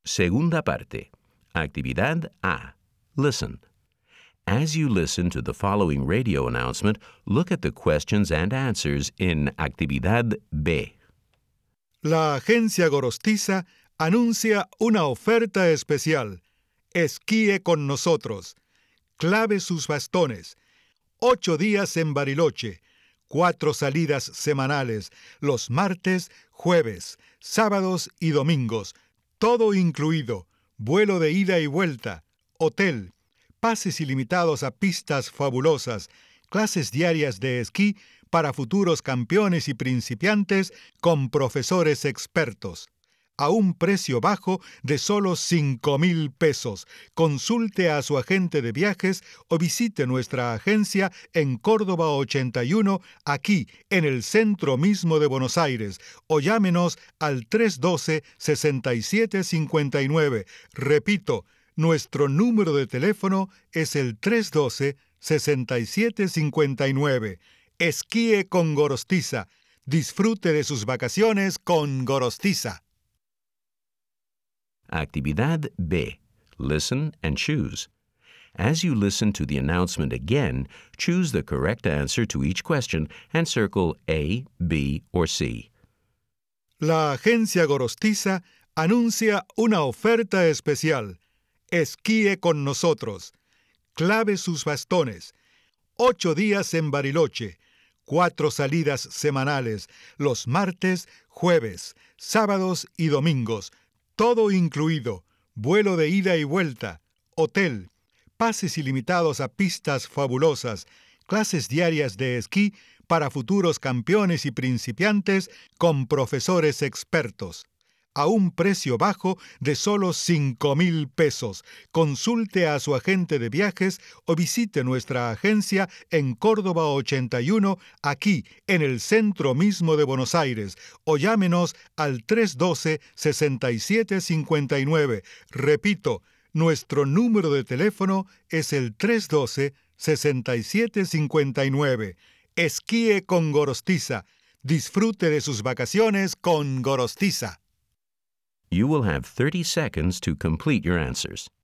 Segunda parte. Actividad A. Listen. As you listen to the following radio announcement, look at the questions and answers in Actividad B. La agencia Gorostiza anuncia una oferta especial. Esquíe con nosotros. Clave sus bastones. 8 días en Bariloche. 4 salidas semanales. Los martes, jueves, sábados y domingos. Todo incluido. Vuelo de ida y vuelta. Hotel. Pases ilimitados a pistas fabulosas. Clases diarias de esquí para futuros campeones y principiantes con profesores expertos. A un precio bajo de solo 5,000 pesos. Consulte a su agente de viajes o visite nuestra agencia en Córdoba 81, aquí en el centro mismo de Buenos Aires, o llámenos al 312-6759. Repito, nuestro número de teléfono es el 312-6759. Esquíe con Gorostiza. Disfrute de sus vacaciones con Gorostiza. Actividad B. Listen and choose. As you listen to the announcement again, choose the correct answer to each question and circle A, B, or C. La agencia Gorostiza anuncia una oferta especial. Esquíe con nosotros. Clave sus bastones. 8 días en Bariloche. 4 salidas semanales. Los martes, jueves, sábados y domingos. Todo incluido. Vuelo de ida y vuelta. Hotel. Pases ilimitados a pistas fabulosas. Clases diarias de esquí para futuros campeones y principiantes con profesores expertos. A un precio bajo de solo 5,000 pesos. Consulte a su agente de viajes o visite nuestra agencia en Córdoba 81, aquí en el centro mismo de Buenos Aires, o llámenos al 312-6759. Repito, nuestro número de teléfono es el 312-6759. Esquíe con Gorostiza. Disfrute de sus vacaciones con Gorostiza. You will have 30 seconds to complete your answers.